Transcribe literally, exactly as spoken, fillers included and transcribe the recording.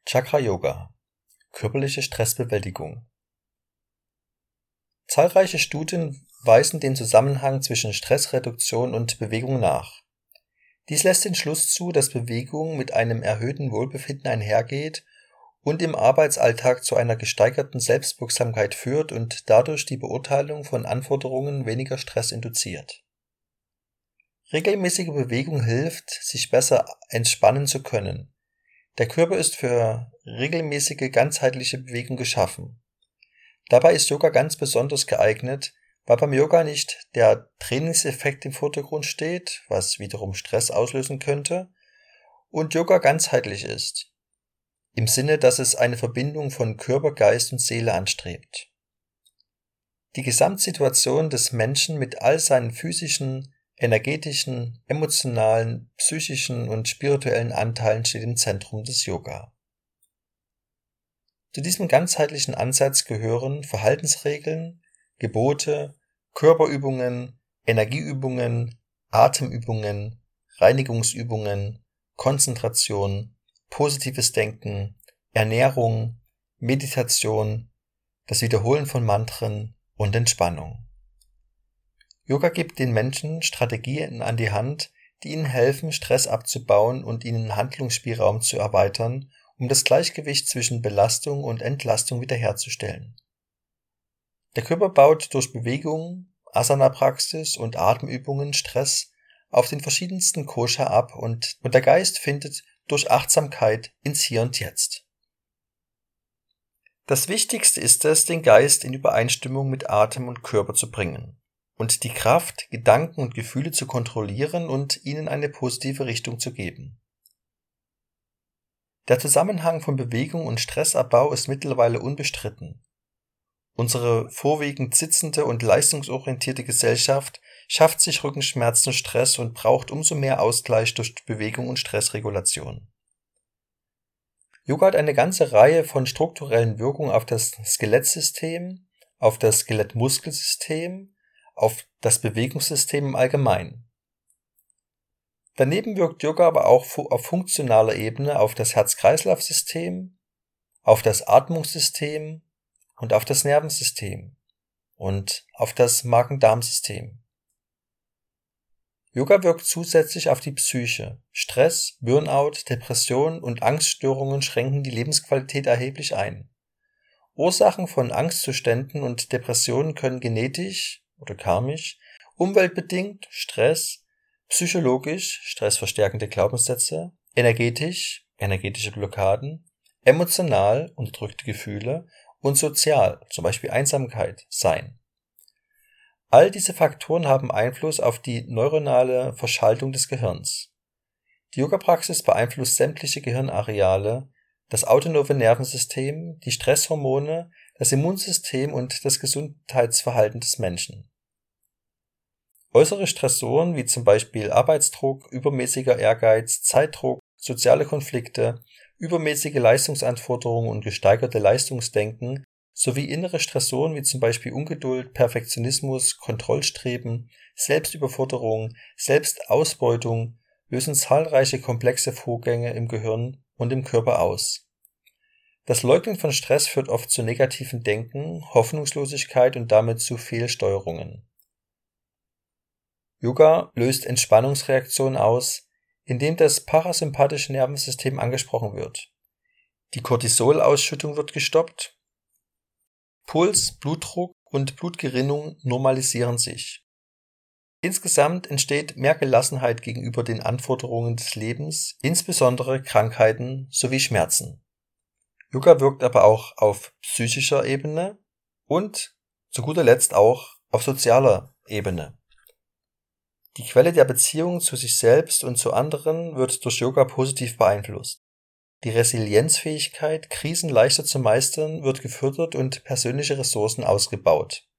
Chakra Yoga – körperliche Stressbewältigung. Zahlreiche Studien weisen den Zusammenhang zwischen Stressreduktion und Bewegung nach. Dies lässt den Schluss zu, dass Bewegung mit einem erhöhten Wohlbefinden einhergeht und im Arbeitsalltag zu einer gesteigerten Selbstwirksamkeit führt und dadurch die Beurteilung von Anforderungen weniger Stress induziert. Regelmäßige Bewegung hilft, sich besser entspannen zu können. Der Körper ist für regelmäßige, ganzheitliche Bewegung geschaffen. Dabei ist Yoga ganz besonders geeignet, weil beim Yoga nicht der Trainingseffekt im Vordergrund steht, was wiederum Stress auslösen könnte, und Yoga ganzheitlich ist, im Sinne, dass es eine Verbindung von Körper, Geist und Seele anstrebt. Die Gesamtsituation des Menschen mit all seinen physischen, energetischen, emotionalen, psychischen und spirituellen Anteilen steht im Zentrum des Yoga. Zu diesem ganzheitlichen Ansatz gehören Verhaltensregeln, Gebote, Körperübungen, Energieübungen, Atemübungen, Reinigungsübungen, Konzentration, positives Denken, Ernährung, Meditation, das Wiederholen von Mantren und Entspannung. Yoga gibt den Menschen Strategien an die Hand, die ihnen helfen, Stress abzubauen und ihnen Handlungsspielraum zu erweitern, um das Gleichgewicht zwischen Belastung und Entlastung wiederherzustellen. Der Körper baut durch Bewegung, Asana-Praxis und Atemübungen Stress auf den verschiedensten Kosha ab und, und der Geist findet durch Achtsamkeit ins Hier und Jetzt. Das Wichtigste ist es, den Geist in Übereinstimmung mit Atem und Körper zu bringen und die Kraft, Gedanken und Gefühle zu kontrollieren und ihnen eine positive Richtung zu geben. Der Zusammenhang von Bewegung und Stressabbau ist mittlerweile unbestritten. Unsere vorwiegend sitzende und leistungsorientierte Gesellschaft schafft sich Rückenschmerzen, Stress und braucht umso mehr Ausgleich durch Bewegung und Stressregulation. Yoga hat eine ganze Reihe von strukturellen Wirkungen auf das Skelettsystem, auf das Skelettmuskelsystem, auf das Bewegungssystem im Allgemeinen. Daneben wirkt Yoga aber auch auf funktionaler Ebene auf das Herz-Kreislauf-System, auf das Atmungssystem und auf das Nervensystem und auf das Magen-Darm-System. Yoga wirkt zusätzlich auf die Psyche. Stress, Burnout, Depression und Angststörungen schränken die Lebensqualität erheblich ein. Ursachen von Angstzuständen und Depressionen können genetisch oder karmisch, umweltbedingt, Stress, psychologisch, stressverstärkende Glaubenssätze, energetisch, energetische Blockaden, emotional, unterdrückte Gefühle und sozial, zum Beispiel Einsamkeit, sein. All diese Faktoren haben Einfluss auf die neuronale Verschaltung des Gehirns. Die Yoga-Praxis beeinflusst sämtliche Gehirnareale, das autonome Nervensystem, die Stresshormone, das Immunsystem und das Gesundheitsverhalten des Menschen. Äußere Stressoren wie zum Beispiel Arbeitsdruck, übermäßiger Ehrgeiz, Zeitdruck, soziale Konflikte, übermäßige Leistungsanforderungen und gesteigerte Leistungsdenken sowie innere Stressoren wie zum Beispiel Ungeduld, Perfektionismus, Kontrollstreben, Selbstüberforderung, Selbstausbeutung lösen zahlreiche komplexe Vorgänge im Gehirn und im Körper aus. Das Leugnen von Stress führt oft zu negativen Denken, Hoffnungslosigkeit und damit zu Fehlsteuerungen. Yoga löst Entspannungsreaktionen aus, indem das parasympathische Nervensystem angesprochen wird. Die Cortisolausschüttung wird gestoppt, Puls, Blutdruck und Blutgerinnung normalisieren sich. Insgesamt entsteht mehr Gelassenheit gegenüber den Anforderungen des Lebens, insbesondere Krankheiten sowie Schmerzen. Yoga wirkt aber auch auf psychischer Ebene und zu guter Letzt auch auf sozialer Ebene. Die Quelle der Beziehung zu sich selbst und zu anderen wird durch Yoga positiv beeinflusst. Die Resilienzfähigkeit, Krisen leichter zu meistern, wird gefördert und persönliche Ressourcen ausgebaut.